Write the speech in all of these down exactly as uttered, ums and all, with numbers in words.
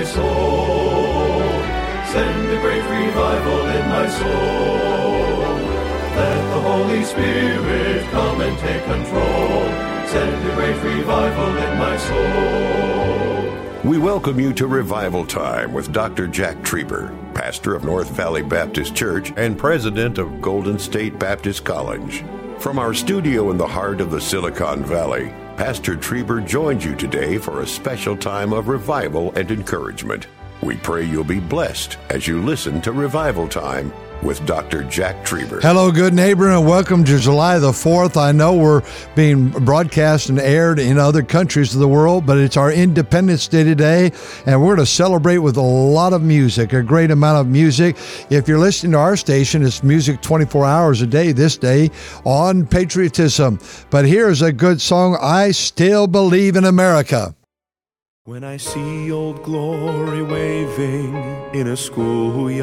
soul. Send a great revival in my soul. Let the Holy Spirit come and take control. Send a great revival in my soul. We welcome you to Revival Time with Doctor Jack Trieber, pastor of North Valley Baptist Church and president of Golden State Baptist College. From our studio in the heart of the Silicon Valley, Pastor Trieber joins you today for a special time of revival and encouragement. We pray you'll be blessed as you listen to Revival Time with Doctor Jack Trieber. Hello, good neighbor, and welcome to July the fourth. I know we're being broadcast and aired in other countries of the world, but it's our Independence Day today, and we're going to celebrate with a lot of music, a great amount of music. If you're listening to our station, it's music twenty-four hours a day this day on patriotism. But here's a good song, I Still Believe in America. When I see Old Glory waving in a schoolyard,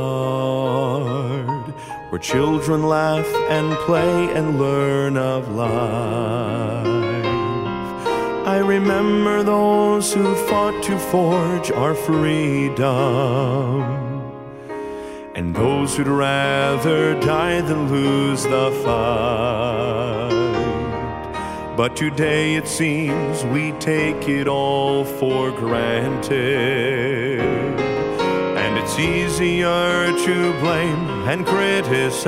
where children laugh and play and learn of life, I remember those who fought to forge our freedom, and those who'd rather die than lose the fight. But today it seems we take it all for granted, and it's easier to blame and criticize.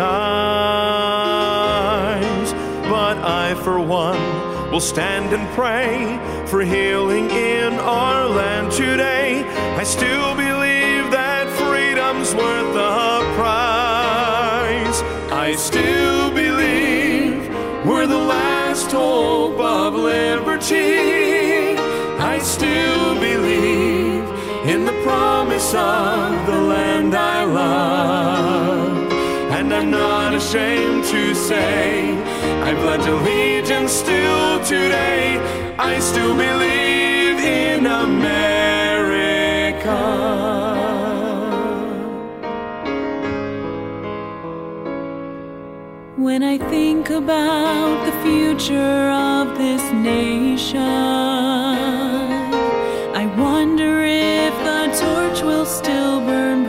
But I, for one, will stand and pray for healing in our land today. I still believe that freedom's worth the price. I still believe we're the last hope of liberty. I still believe in the promise of the land I love, and I'm not ashamed to say I pledge allegiance still today. I still believe in America. When I think about the future of this nation, I wonder if the torch will still burn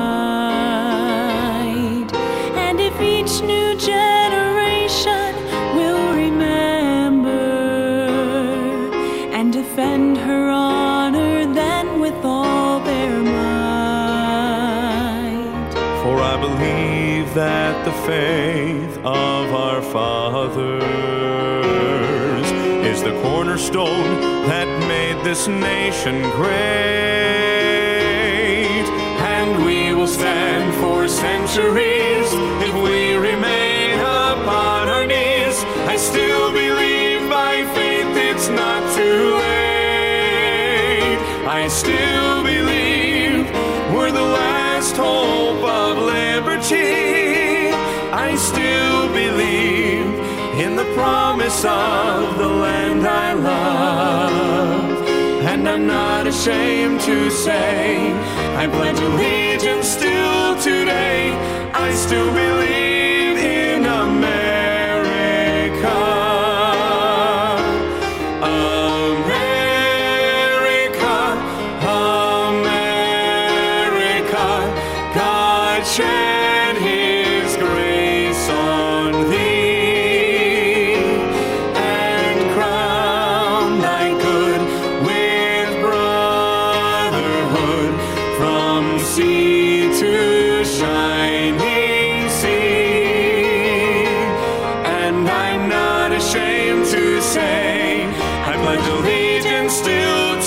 bright, and if each new generation will remember and defend her honor then with all their might. For I believe that the faith of our fathers is the cornerstone that made this nation great, and we will stand for centuries if we remain upon our knees. I still believe by faith it's not too late. I still believe we're the last hope of liberty. I still believe in the promise of the land I love, and I'm not ashamed to say I pledge allegiance still today. I still believe in America. America, America, God shed His grace on thee, and crown thy good with brotherhood from sea to shining sea. And I'm not ashamed to say I pledge allegiance still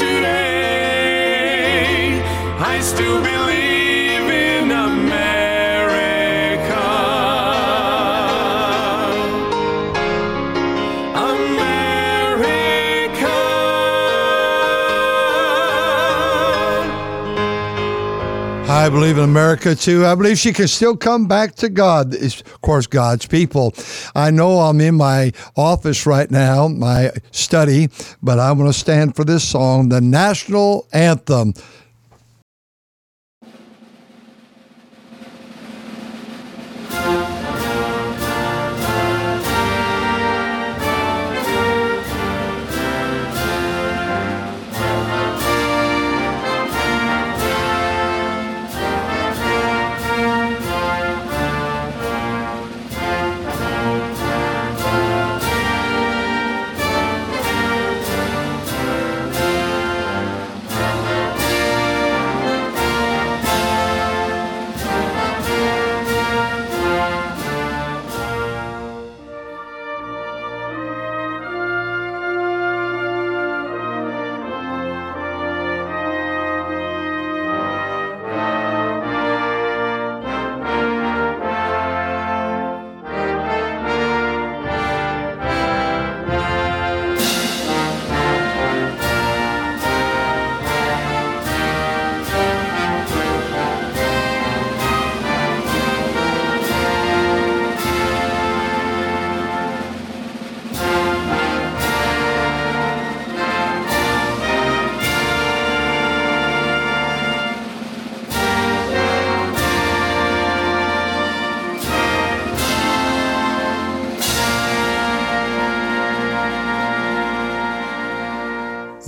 today. I still believe in America. America. I believe in America too. I believe she can still come back to God. It's, of course, God's people. I know I'm in my office right now, my study, but I'm going to stand for this song, the national anthem.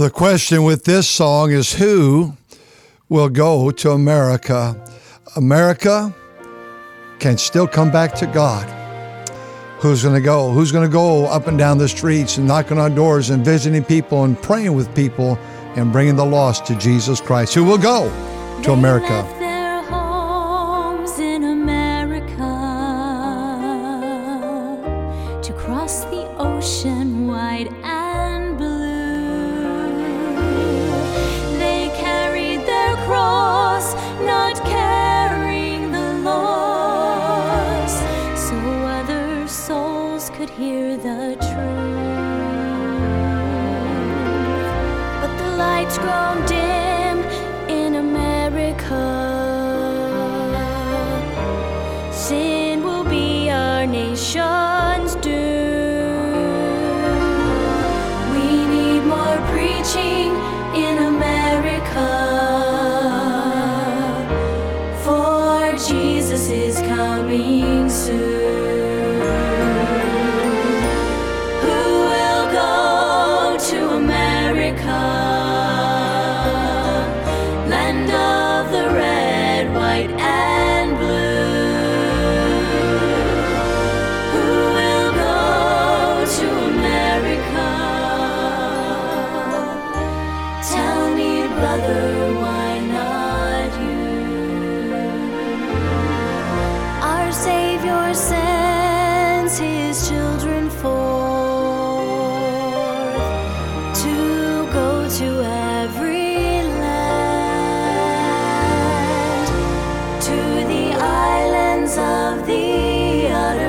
The question with this song is, who will go to America? America can still come back to God. Who's going to go? Who's going to go up and down the streets and knocking on doors and visiting people and praying with people and bringing the lost to Jesus Christ? Who will go to America? They left their homes in America to cross the ocean wide and blue. They carried their cross, not carrying the lost, so other souls could hear the truth. But the light's grown dim in America. Sin will be our nation's doom. We need more preaching in America, for Jesus is coming soon. Who will go to America? Land of the red, white, and blue. Who will go to America? Tell me, brother, why not you? Our Savior sends his children forth to go to every land, to the islands of the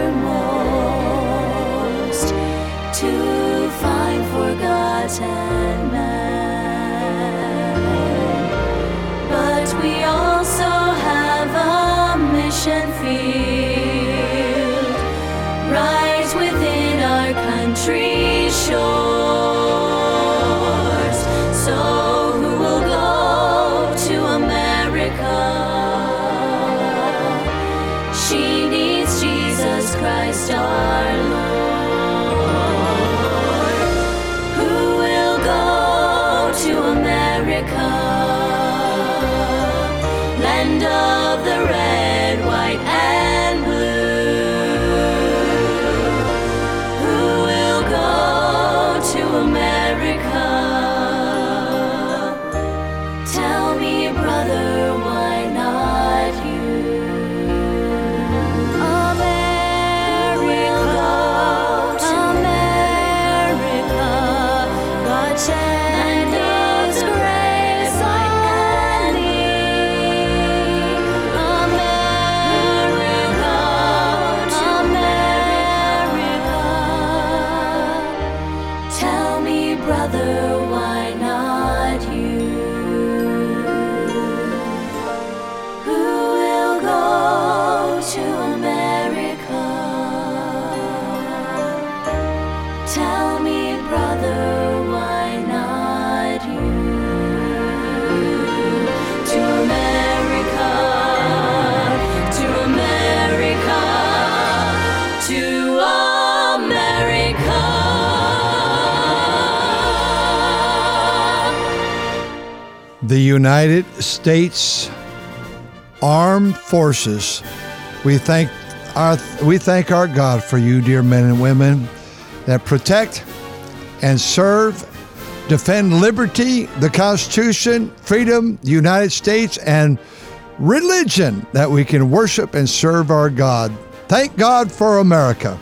uttermost, to find forgotten man. But we also have a mission field right within our country's shores. So who will go to America? She needs Jesus Christ our Lord. Who will go to America? Land of the red, white, and blue. Who will go to America? Tell me, brother, why not you? America, America, God send His grace on thee. America, America, tell me, brother, why not you? Who will go to America? Tell me, brother, why not you? To America, to America, to America. The United States Armed Forces. We thank our we thank our God for you, dear men and women, that protect and serve, defend liberty, the Constitution, freedom, the United States, and religion, that we can worship and serve our God. Thank God for America.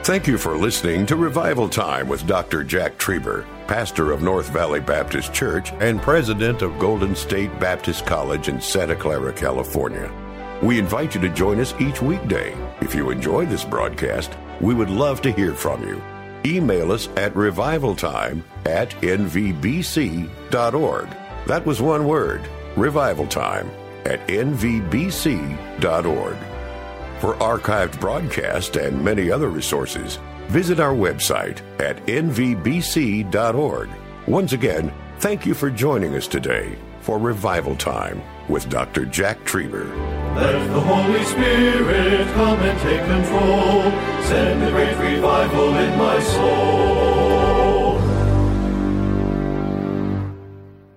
Thank you for listening to Revival Time with Doctor Jack Trieber, pastor of North Valley Baptist Church and president of Golden State Baptist College in Santa Clara, California. We invite you to join us each weekday. If you enjoy this broadcast, we would love to hear from you. Email us at revivaltime at n v b c dot org. That was one word, revivaltime at n v b c dot org. For archived broadcasts and many other resources, visit our website at n v b c dot org. Once again, thank you for joining us today for Revival Time with Doctor Jack Trieber. Let the Holy Spirit come and take control. Send a great revival in my soul.